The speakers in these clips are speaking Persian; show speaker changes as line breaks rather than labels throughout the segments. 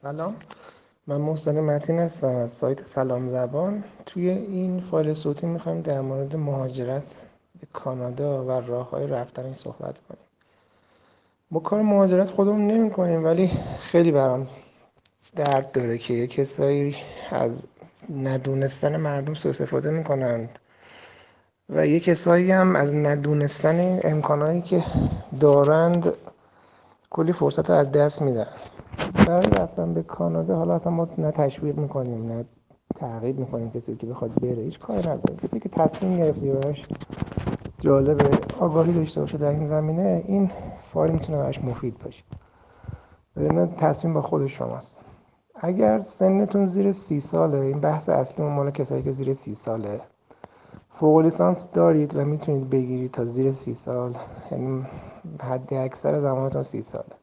سلام، من محسن متین هستم از سایت سلام زبان. توی این فایل صوتی میخوایم در مورد مهاجرت به کانادا و راه‌های رفتنش صحبت کنیم. ما کار مهاجرت خودمون نمی کنیم، ولی خیلی برام درد داره که یه کسایی از ندونستن مردم سوء استفاده میکنند و یه کسایی هم از ندونستن امکانایی که دارند کلی فرصت رو از دست میدن. برای رفتن به کانادا حالا اصلا ما نه تشویق میکنیم نه ترغیب میکنیم کسی که بخواد بره، هیچ کاری نداریم. کسی که تصمیم گرفته براش جالبه آگاهی داشته باشه در این زمینه، این فایل میتونه براش مفید باشه. ولی تصمیم با خود شماست. اگر سنتون زیر 30 ساله، این بحث اصلی مال کسایی که زیر 30 ساله، فوق لیسانس دارید و میتونید بگیرید تا زیر 30 سال، یعنی حد اکثر زمانتون 30 ساله.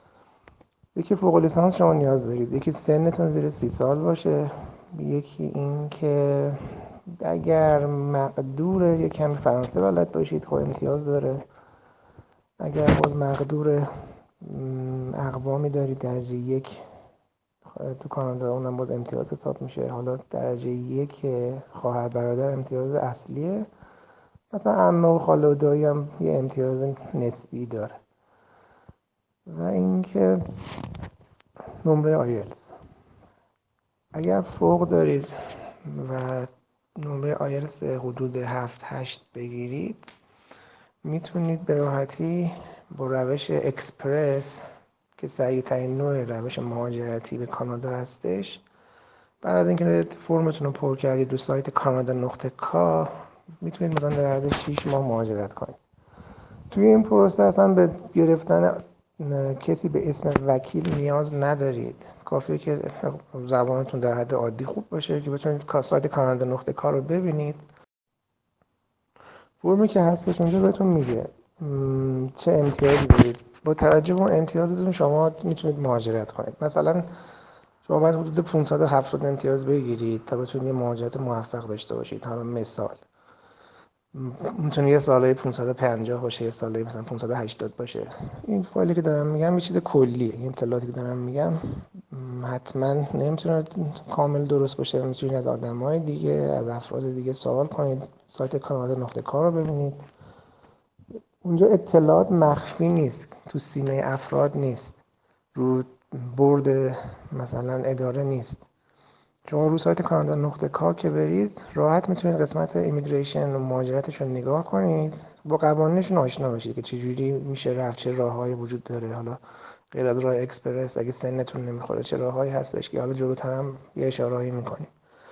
یکی فوق لیسانس شما نیاز دارید، یکی سنتون زیر 30 سال باشه، یکی این که اگر مقدور یک کمی فرانسه بلد باشید خب امتیاز داره. اگر باز مقدور اقوامی دارید درجه یک تو کانادا، اونم باز امتیاز حساب میشه. حالا درجه یک خواهر برادر امتیاز اصلیه، مثلا عمه و خاله و دایی هم یه امتیاز نسبی داره. و اینکه نمره آیلتس، اگر فوق دارید و نمره آیلتس حدود 7-8 بگیرید، میتونید به راحتی با روش اکسپرس که سریع‌ترین نوع روش مهاجرتی به کانادا هستش، بعد از اینکه فرمتون رو پر کردید رو سایت کانادا نقطه کا، میتونید مثلا در عرض 6 ماه مهاجرت کنید. توی این پروسه اصلا به گرفتن کسی به اسم وکیل نیاز ندارید. کافیه که زبانتون در حد عادی خوب باشه که بتونید سایت کانادا نقطه کار رو ببینید. فرمی که هستش اونجا بهتون میگه چه امتیازی دارید. با توجه به اون امتیازتون شما میتونید مهاجرت کنید. مثلا شما باید حدود 570 امتیاز بگیرید تا بتونید یه مهاجرت موفق داشته باشید. حالا مثال میتونه یه ساله 550 باشه، یه ساله مثلا 580 باشه. این فایلی که دارم میگم یه چیز کلیه. این اطلاعاتی که دارم میگم حتما نمیتونه کامل درست باشه. میتونید از آدمای دیگه، از افراد دیگه سوال کنید. سایت کانادا نقطه کار رو ببینید. اونجا اطلاعات مخفی نیست، تو سینه افراد نیست، رو بورد مثلا اداره نیست. شما رو سایت کانادا نقطه کار که برید، راحت میتونید قسمت ایمیگریشن و مهاجرتش رو نگاه کنید، با قوانینشون آشنا بشید که چجوری میشه رفت، چه راههایی وجود داره. حالا غیر از راه اکسپرس اگه سنتون نمیخوره چه راههایی هستش که حالا جلوتر هم یه اشارهایی میکنیم.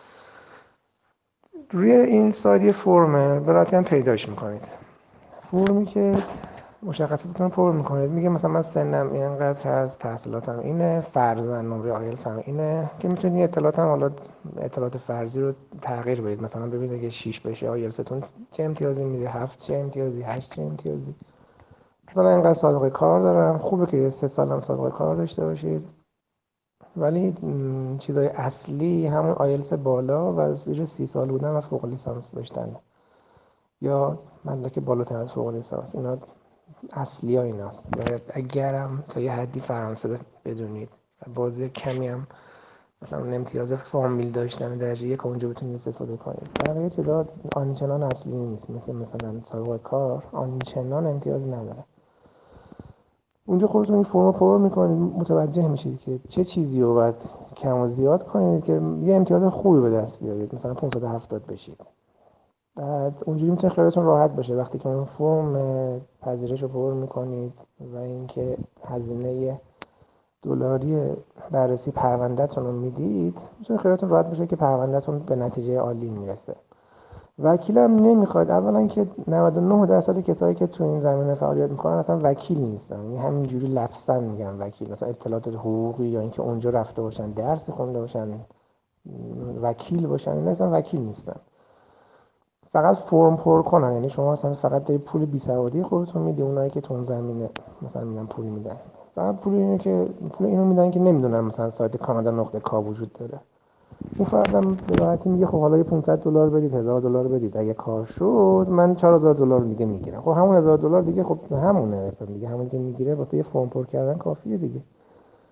روی این سایت یه فرمه به راحتی هم پیداش میکنید. فرمی که مشخصاتتون رو پر میکنید، میگه مثلا من سنم اینقدر هست، تحصیلاتم اینه، فرضاً نمره آیلتس هم اینه، که میتونید این اطلاعات هم حالا اطلاعات فرضی رو تغییر بدید. مثلا ببینید اگه 6 بشه آیلتستون چه امتیازی میده، 7 چه امتیازی، 8 چه امتیازی. مثلا من اینقدر سابقه کار دارم، خوبه که 3 سال هم سابقه کار داشته باشید، ولی چیزای اصلی همون آیلتس بالا و زیر 30 سال بودن و فوق لیسانس داشتن یا مدرک بالاتر از فوق لیسانس، اینا اصلی ها ایناست. باید اگرم تا یه حدی فرانسه بدونید و بازی کمی هم مثلا امتیاز فامیل داشتن درجه یک اونجا بتونید استفاده کنید. بقیه چیزا آنچنان اصلی نیست، مثلا سابقه کار آنچنان امتیاز نداره. اونجا خودتون این فرم پر میکنید، متوجه میشید که چه چیزی رو باید کم و زیاد کنید که یه امتیاز خوبی به دست بیارید، مثلا 570 بشید. بعد اونجوری میتونه خیالتون راحت باشه وقتی که اون فرم پذیرش رو پر میکنید و اینکه هزینه دلاری بررسی پروندهتون رو میدید، میتونه خیالتون راحت باشه که پروندهتون به نتیجه عالی میرسه. وکیل هم نمیخواد. اولا که 99% کسایی که تو این زمینه فعالیت میکنن اصلا وکیل نیستن، یعنی همینجوری لفظا میگن وکیل، مثلا اطلاعات حقوقی یا اینکه اونجا رفته باشن درس خونده باشن وکیل باشن، اینا اصلا وکیل نیستن. فقط فرم پر کنن، یعنی شما اصلا فقط داری پول بی‌سوادی خودتون میدی. اونایی که تو اون زمینه مثلا میدن پول میدن، فقط پول اینو میدن که نمیدونن مثلا سایت کانادا نقطه کا وجود داره. اون فردم به راحتی میگه خب حالا یه $500 بدید، $1000 بدید، اگه کار شد من $4000 دیگه میگیرم. خب همون $1000 دیگه خب همونه اصلا دیگه، همون که میگیره واسه یه فرم پر کردن کافیه دیگه.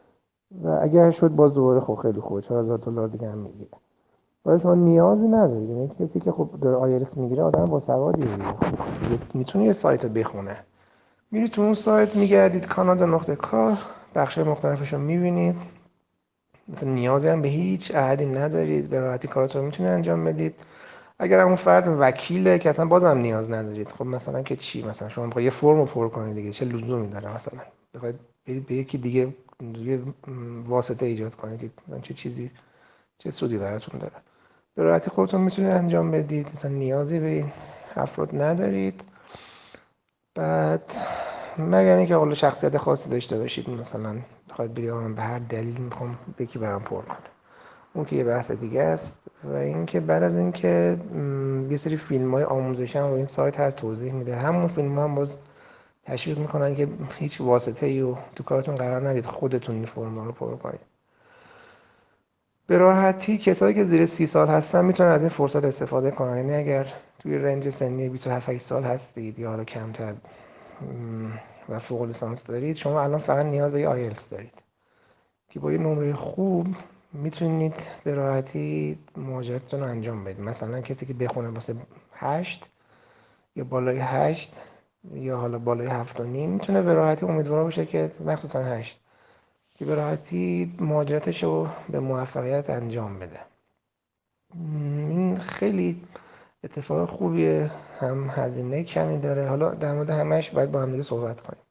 و اگر شد باز دوباره خب خیلی خوبه، $4000 دیگه هم میگیره. ولی شما نیازی ندارید. یعنی کسی که خب داره آیلتس میگیره آدم با سوادیه دیگه، میتونه یه سایت رو بخونه. میرید تو اون سایت میگردید کانادا نقطه کار، بخش مختلفش رو میبینید. مثلا نیازی هم به هیچ عهدی ندارید، به راحتی کاراتون رو میتونید انجام بدید. اگر اون فرد وکیله که اصلا بازم نیاز ندارید. خب مثلا که چی، مثلا شما میخواید یه فرم رو پر کنید دیگه، چه لزومی داره مثلا بخواید برید به یکی دیگه واسطه ایجاد کنید که چه چیزی، چه سودی براتون داره. به راحتی خودتون میتونید انجام بدید، مثلا نیازی به این افراد ندارید. بعد مگر اینکه حالا شخصیت خاصی داشته باشید، مثلا بخواید بگید من به هر دلیل میخوام یکی برام پر کنه، اون که یه بحث دیگه است. و اینکه بعد از اینکه یه سری فیلم‌های آموزشی هم روی این سایت هست توضیح میده، همون فیلم‌ها هم باز تشویق میکنن که هیچ واسطه‌ای رو تو کارتون قرار ندید، خودتون این فرما رو پر کنید. به راحتی کسایی که زیر 30 سال هستن میتونن از این فرصت استفاده کنن. یعنی اگر توی رنج سنی 27 سال هستید یا حالا کمتر و فوق لیسانس دارید، شما الان فقط نیاز به آیلتس دارید که با یه نمره خوب میتونید به راحتی مهاجرتتون رو انجام بدید. مثلا کسی که بخونه واسه 8 یا بالای 8 یا حالا بالای 7.5 میتونه به راحتی امیدوار باشه که مخصوصا 8 که به راحتی مهاجرتش رو به موفقیت انجام بده. این خیلی اتفاق خوبیه، هم هزینه کمی داره. حالا در مورد همش باید با هم دیگه صحبت کنیم.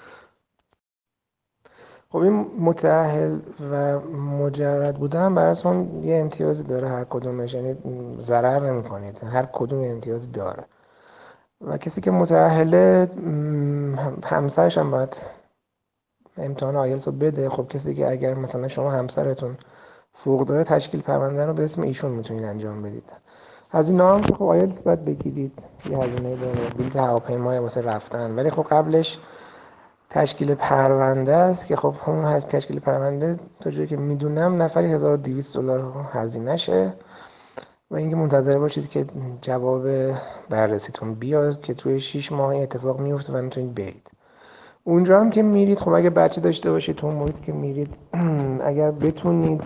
خب این متأهل و مجرد بودن براتون یه امتیازی داره هر کدومش، یعنی ضرر نمی‌کنید، هر کدوم امتیازی داره. و کسی که متأهله همسرش هم باید امتحان آیلتس رو بده. خب کسی که اگر مثلا شما همسرتون فوق داره، تشکیل پرونده رو به اسم ایشون میتونید انجام بدید. هزینه هم که خب آیلتس باید بگیرید، یه هزینه داره، بلیط هواپیمای واسه رفتن. ولی خب قبلش تشکیل پرونده است که خب اون از تشکیل پرونده تا جایی که میدونم نفری $1200 هزینه‌شه. و اینکه منتظر باشید که جواب بررسیتون بیاد که توی 6 ماه اتفاق میفته و میتونید برید. اونجا هم که میرید، خب اگه بچه داشته باشید تو اون محیط که میرید، اگر بتونید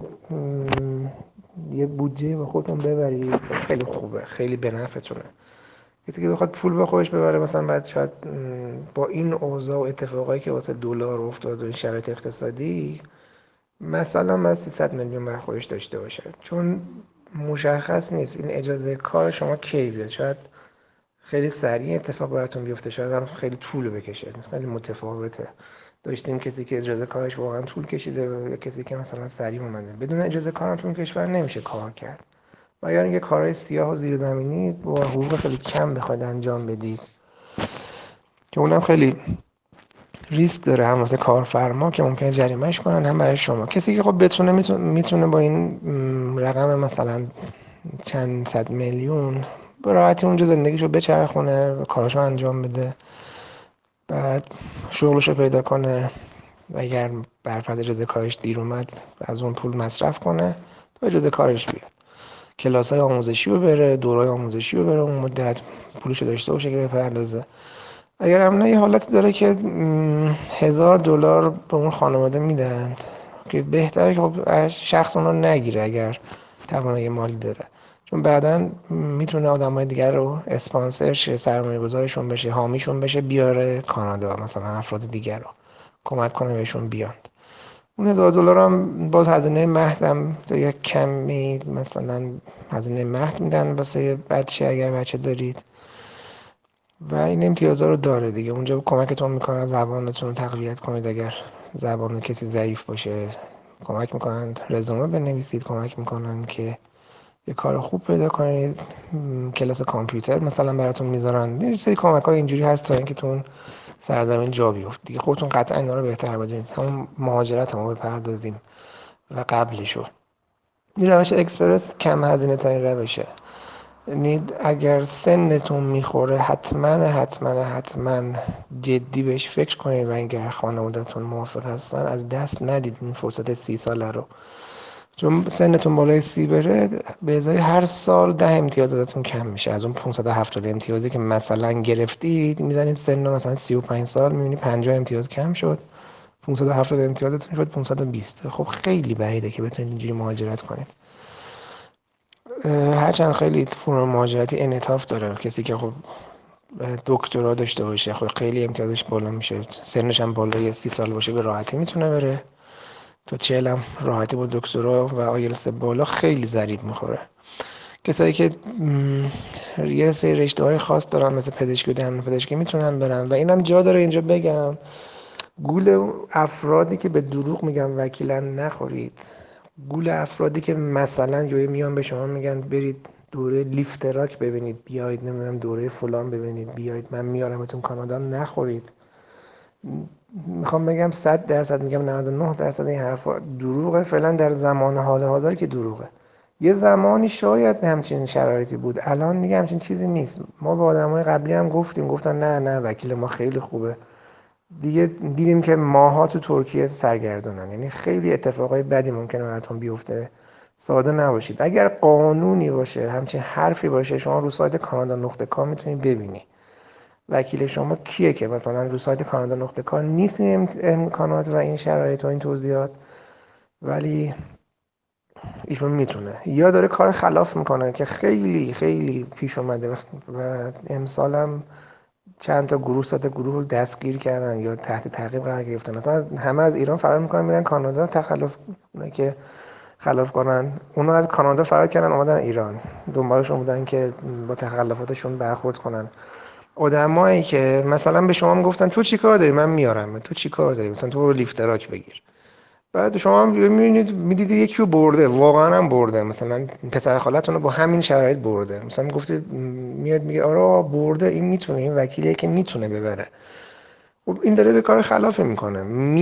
یه بودجه با خودتون ببرید خیلی خوبه، خیلی به نفعتونه. کسی که بخواد پول به خودش ببره مثلا بعد شاید با این اوضاع و اتفاقایی که واسه دلار افتاد و این شرایط اقتصادی مثلا 300 میلیون برای خودش داشته باشه، چون مشخص نیست این اجازه کار شما کی بیاد. شاید خیلی سریع اتفاق براتون بیفته، شاید هم خیلی طول بکشه، خیلی متفاوته. داشتیم کسی که اجازه کارش واقعا طول کشیده و کسی که مثلا سریع اومده. بدون اجازه کار تو کشور نمیشه کار کرد، مگر اینکه کارهای سیاه و زیرزمینی با حقوق خیلی کم بخواید انجام بدید که اونم خیلی ریسک داره، هم واسه کارفرما که ممکنه جریمهش کنن، هم برای شما. کسی که خب بتونه میتونه با این رقم مثلا چند صد میلیون به راحتی اونجا زندگیشو بچرخونه و کاراشو انجام بده، بعد شغلشو پیدا کنه و اگر برفرض اجازه کارش دیر اومد از اون پول مصرف کنه تا اجازه کارش بیاد، کلاس‌های آموزشی رو بره، دوره‌های آموزشی رو بره، اون مدت پولشو داشته باشه که بپردازه. اگر هم نه یه حالت داره که $1000 به اون خانواده میدن که بهتره که خب شخص اون رو نگیره اگر توانایی مالی داره، چون بعدا میتونه آدمای دیگر رو اسپانسر شه، سرمایه گذارشون بشه، حامیشون بشه، بیاره کانادا مثلا افراد دیگر رو کمک کنه بهشون بیاد. اون $1000 هم باز هزینه مهدم تا یک کمی، مثلا هزینه مهد میدن واسه بچه اگر بچه دارید و این امتیازها رو داره دیگه. اونجا کمکتون میکنن زبانتون رو تقویت کنید، اگر زبان کسی ضعیف باشه کمک میکنن رزومه بنویسید، کمک میکنن که یه کار خوب پیدا کنید، کلاس کامپیوتر مثلا براتون میذارن. یه سری کمک های اینجوری هست تا اینکه تون سرزمین جا بیفت دیگه. خودتون قطعا اینا رو بهتر بدونید، همون مهاجرت هم بپردازیم و قبلشو. این روش اکسپرس کم هزینه ترین روشه. یعنی اگر سنتون میخوره حتما جدی بهش فکر کنید و اگر خانوادتون موافق هستن از دست ندید این فرصت 30 ساله رو، چون سنتون بالای 30 بره به ازای هر سال 10 امتیاز ازتون کم میشه. از اون 570 امتیازی که مثلا گرفتید میزنید سن مثلا 35 سال، میبینی 50 امتیاز کم شد، 570 امتیازتون شد 520. خب خیلی بعیده که بتونید اینجوری مهاجرت کنید. هرچند خیلی فرم مهاجرتی انعطاف داره، کسی که خب دکترا داشته باشه خب خیلی امتیازش بالا میشه، سنش هم بالای 30 سال باشه به راحتی میتونه بره. تو 40 هم راحتی با دکترا و آیلتس بالا خیلی ضریب میخوره. کسایی که یه سری رشته‌های خاص دارن مثل پزشکی و دندانپزشکی میتونن برن. و اینم جا داره اینجا بگم گول افرادی که به دروغ میگن وکیلن نخورید. گول افرادی که مثلا میان به شما میگن برید دوره لیفتراک ببینید، بیاید نمیدونم دوره فلان ببینید، بیاید من میارمتون کانادا، نخورید. میخوام بگم 100%، میگم 99% این حرفا دروغه. فعلا در زمان حال حاضر که دروغه. یه زمانی شاید همچین شرایطی بود، الان دیگه همچین چیزی نیست. ما با آدمای قبلی هم گفتن نه وکیل ما خیلی خوبه، دیگه دیدیم که ماها تو ترکیه سرگردونن. یعنی خیلی اتفاقای بدی ممکنه براتون بیفته، ساده نباشید. اگر قانونی باشه، همچین حرفی باشه، شما رو سایت کانادا.com میتونید ببینی وکیل شما کیه که مثلا رو سایت کانادا.com نیست این امکانات و این شرایط و این توضیحات، ولی ایشون میتونه. یا داره کار خلاف میکنه که خیلی خیلی پیش اومده و امسالم چند تا گروه، 3 تا گروه رو دستگیر کردن یا تحت تعقیب قرار گرفتن. مثلا همه از ایران فرار میکنن میرن کانادا، تخلف که خلاف کنن، اونا از کانادا فرار کردن اومدن ایران، دنبالشون بودن که با تخلفاتشون برخورد کنن. آدمایی که مثلا به شما میگفتن تو چی کار داری من میارم، تو چی کار داری، مثلا تو برو لیفتراک بگیر. بعد شما میبینید میدیدید یکی رو برده، واقعا هم برده، مثلا پسر خالتون رو با همین شرایط برده، مثلا میگفتید میاد میگه آره برده، این میتونه، این وکیلیه که میتونه ببره. خب این داره به کار خلافه میکنه.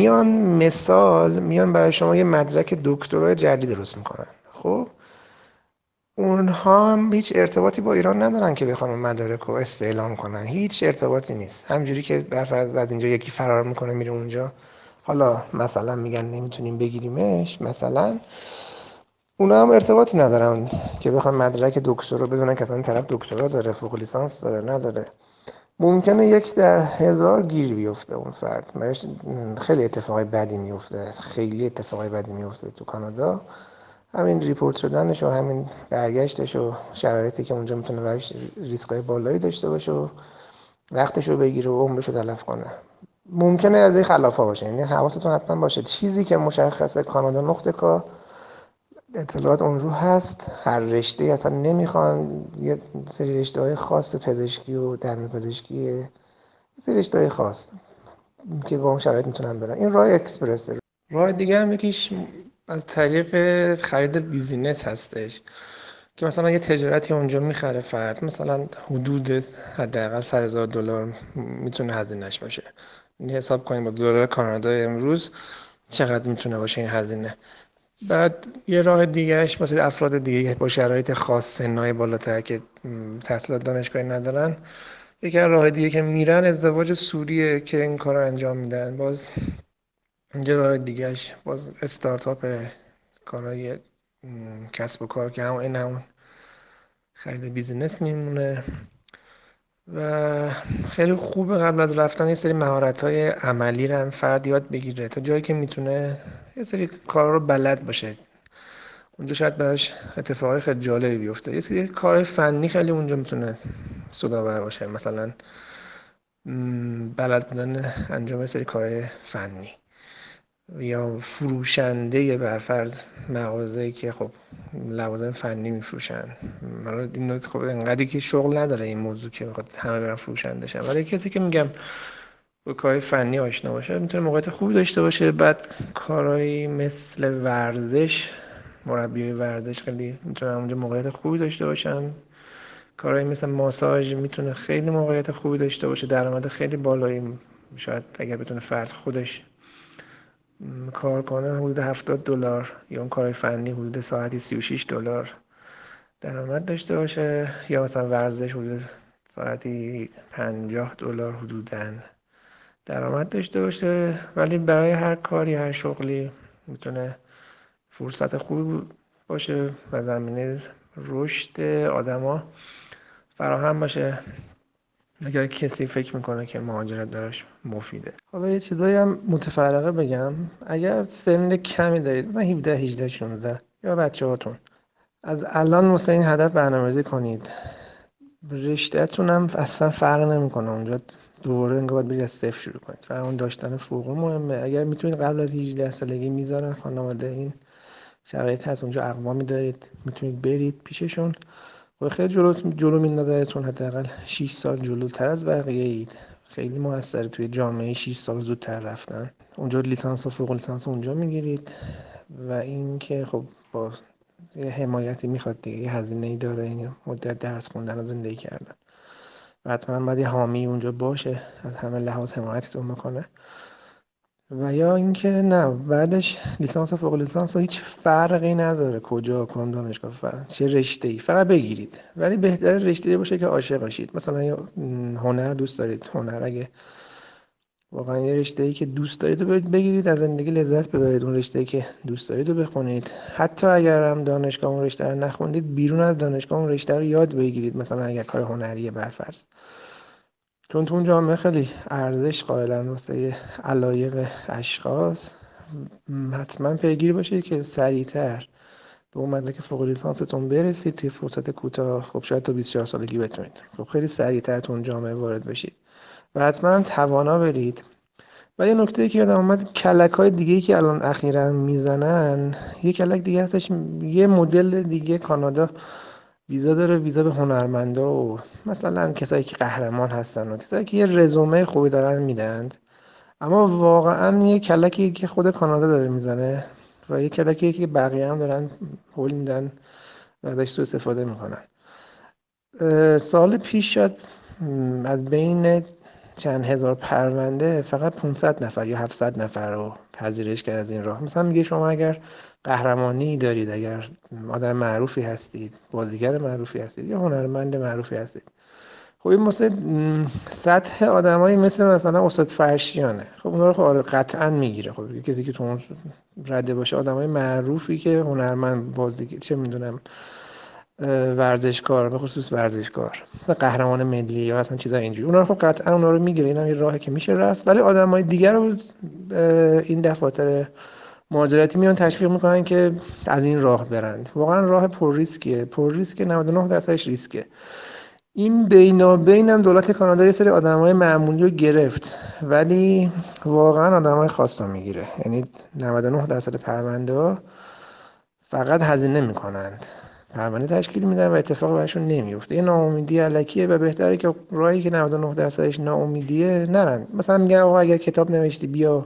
میان برای شما یه مدرک دکترای جدید درست میکنن. خب اونها هم هیچ ارتباطی با ایران ندارن که بخوان مدارک رو استعلام کنن، هیچ ارتباطی نیست. همجوری که برفرض از اینجا یکی فرار میکنه میره اونجا، حالا مثلا میگن نمیتونیم بگیریمش، مثلا اونا هم ارتباطی ندارن که بخوان مدرک دکتر رو بدونن که اصلا این طرف دکترا داره، فوق لیسانس داره نداره. ممکنه 1 در 1000 گیر بیفته اون فرد، براش خیلی اتفاقای بدی میفته، خیلی اتفاقای بدی میفته تو کانادا. همین ریپورت شدنش و همین برگشتش و شرایطی که اونجا میتونه براش ریسکای بالایی داشته باشه و وقتش رو بگیره و عمرش رو تلف کنه. ممکنه از این خلافا باشه، یعنی حواستون حتما باشه. چیزی که مشخصه کانادا.com اطلاعات اون رو هست، هر رشته اصلا نمیخوان، یه سری رشته‌های خاص پزشکی و دندانپزشکی، یه سری رشته‌های خاص که با اون شرایط میتونن برن. این راه اکسپرسه. راه دیگه هم یکیش از طریق خرید بیزینس هستش که مثلا یه تجارتی اونجا میخره فرد، مثلا حدود حداقل $100,000 میتونه هزینهش باشه. این حساب کنیم با دلار کانادا امروز چقدر میتونه باشه این هزینه. بعد یه راه دیگهش واسه افراد دیگه با شرایط خاص، سنای بالاتر که تحصیلات دانشگاهی ندارن، یکی از راه دیگه که میرن ازدواج سوریه که این کار رو انجام میدن. باز یه راه دیگهش باز استارتاپ، کارهای کسب و کار که همون خرید بیزینس میمونه. و خیلی خوبه قبل از رفتن یه سری مهارت‌های عملی رو هم فرد یاد بگیره، تا جایی که میتونه یه سری کار رو بلد باشه. اونجا شاید براش اتفاقای خیلی جالبی بیفته. یه سری کار فنی خیلی اونجا میتونه سودآور باشه، مثلا بلد بودن انجام یه سری کارهای فنی، یا فروشنده برفرض مغازه‌ای که خب لوازم فنی میفروشن. حالا این خب انقدری که شغل نداره این موضوع که بخواد همه برن فروشنده شن، ولی کسی که میگم با کارهای فنی آشنا باشه میتونه موقعیت خوبی داشته باشه. بعد کارهایی مثل ورزش، مربی ورزش خیلی میتونن اونجا موقعیت خوبی داشته باشن. کارهایی مثل ماساژ میتونه خیلی موقعیت خوبی داشته باشه، درآمد خیلی بالایی. شاید اگر بتونه فرد خودش کار کنه حدود $70، یا اون کار فنی حدود ساعتی $36 درآمد داشته باشه، یا مثلا ورزش حدود ساعتی $50 حدوداً درآمد داشته باشه. ولی برای هر کاری، هر شغلی میتونه فرصت خوبی باشه و زمینه رشد آدما فراهم باشه. اگر کسی فکر میکنه که مهاجرت دارش مفیده. حالا یه چیزایی هم متفرقه بگم. اگر سن کمی دارید، مثلا 17 18 16 یا بچه‌هاتون، از الان واسه این هدف برنامه‌ریزی کنید. رشته‌تون هم اصلا فرق نمیکنه اونجا، دوباره انگار باید برید از صفر شروع کنید. فقط اون داشتن فوق مهمه. اگر میتونید قبل از 18 سالگی میذارن خانواده، این شرایط هست، اونجا اقوامی دارید میتونید برید پیششون و خیلی جلو میندازتون. حداقل 6 سال جلوتر از بقیه اید. خیلی موثره توی جامعه 6 سال زودتر رفتن. اونجا لیسانس و فوق لیسانس اونجا میگیرید و این که خب با یه حمایتی میخواد دیگه، یه هزینه‌ای داره این مدت درس خوندن و زندگی کردن و حتما باید یه حامی اونجا باشه از همه لحاظ حمایتتون میکنه. و یا اینکه نه، بعدش لیسانس و فوق لیسانس هیچ فرقی نداره کجا کدوم دانشگاه، فقط چه رشته‌ای فقط بگیرید. ولی بهتره رشته‌ای باشه که عاشق باشید. مثلا یا هنر دوست دارید، هنر اگه واقعا یه رشته‌ای که دوست دارید رو بگیرید، از زندگی لذت ببرید، اون رشته‌ای که دوست دارید رو بخونید. حتی اگر هم دانشگاه اون رشته رو نخوندید، بیرون از دانشگاه اون رشته رو یاد بگیرید. مثلا اگر کار هنریه برفرض، چون تو اون جامعه خیلی ارزش قائلن واسه علایق اشخاص. حتما پیگیر باشید که سریعتر به اون مدرک فوق لیسانستون برسید توی فرصت کوتاه. خب شاید تا 24 سالگی بتونید، خب خیلی سریعتر تو اون جامعه وارد بشید و حتما هم توانا برید. و یه نکته که یادم اومد، کلک های دیگه که الان اخیرا میزنن، یه کلک دیگه هستش، یه مدل دیگه کانادا ویزا داره، ویزا به هنرمندا و مثلا کسایی که قهرمان هستن و کسایی که یه رزومه خوبی دارن میدن. اما واقعا یه کلکی که خود کانادا داره میزنه و یه کلکی که بقیه هم دارن هول میدن و ازش سوء استفاده میکنن. سال پیش شد از بین چند هزار پرونده فقط 500 نفر یا 700 نفر رو پذیرش کرد از این راه. مثلا میگه شما اگر قهرمانی دارید، اگر آدم معروفی هستید، بازیگر معروفی هستید یا هنرمند معروفی هستید، خب این مثل سطح آدمایی مثل مثلا استاد فرشیانه، خب اونا رو خب آره قطعا میگیره. خب کسی که تو اون رده باشه، آدمای معروفی که هنرمند، بازیگر، چه میدونم، ورزشکار، به خصوص ورزشکار، مثلا قهرمان ملی یا اصلا چیزای اینجوری، اونا رو خب قطعا اونا رو میگیره. اینم یه راهی که میشه رفت. ولی آدمای دیگر رو این دفاتر مهاجرتی میان تشویق میکنن که از این راه برند. واقعا راه پر ریسکیه، پر ریسک، 99% ریسکه. این بینابین هم دولت کانادا یه سری آدمای معمولی رو گرفت، ولی واقعا آدمای خاص رو میگیره. یعنی 99% پرونده ها فقط هزینه میکنند، پرونده تشکیل میدن و اتفاقی براشون نمیفته. یه ناامیدی الکیه و بهتره که راهی که 99%ش ناامیدیه نرن. مثلا میگن آقا اگر کتاب نوشتی بیا،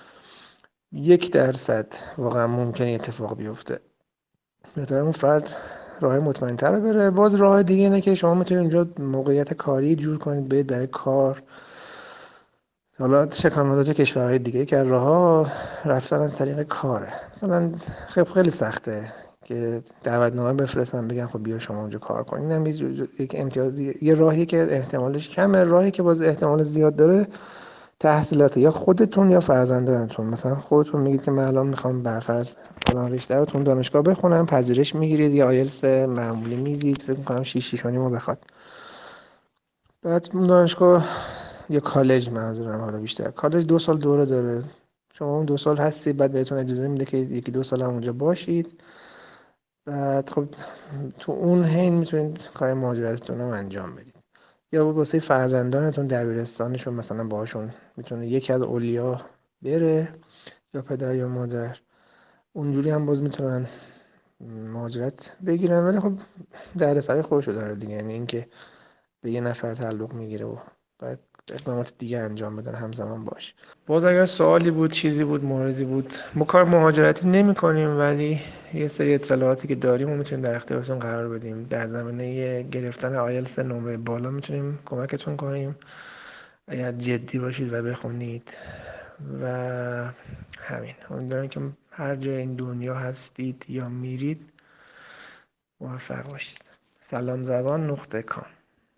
1% واقعا ممکنه اتفاق بیفته. بهتره اون فرد راه مطمئن‌تر رو بره. باز راه دیگه اینه که شما میتونید اونجا موقعیت کاری جور کنید، برید برای کار. حالا چه کانادا چه کشورهای دیگه که راه‌ها رفتن از طریق کاره. مثلا خیلی سخته که دعوتنامه بفرستن بگن خب بیا شما اونجا کار کن. اینم یک امتیازی، یه راهی که احتمالش کمه. راهی که باز احتمال زیاد داره تحصیلات یا خودتون یا فرزندانتون. مثلا خودتون میگید که من الان میخوام برفرض فلان رشته رو تو دانشگاه بخونم، پذیرش میگیرید یا آیلتس معمولی میدید، فکر میکنم 6 و نیم رو بخواد. بعد اون دانشگاه یا کالج، منظورم حالا بیشتر کالج 2 سال دوره داره. شما اون 2 سال هستی، بعد بهتون اجازه میده که 1-2 سال هم اونجا باشید. بعد خب تو اون حین میتونید کار مهاجرتتون رو انجام بدید. یا واسه فرزندانتون دبیرستانشون مثلا باهاشون میتونه یکی از اولیا بره، یا پدر یا مادر، اونجوری هم باز میتونن مهاجرت بگیرن. ولی خب دردسر خودشو داره دیگه، یعنی اینکه به یه نفر تعلق میگیره و بعد اقدامات دیگه انجام بدن همزمان باش. باز اگر سوالی بود، چیزی بود، موردی بود، ما کار مهاجرتی نمی کنیم ولی یه سری اطلاعاتی که داریم و میتونیم در اختیارتون قرار بدیم. در زمینه گرفتن آیلتس نمره بالا میتونیم کمکتون کنیم اگر جدی باشید و بخونید. و همین، امیدوارم که هر جای این دنیا هستید یا میرید موفق باشید. سلام زبان نقطه کام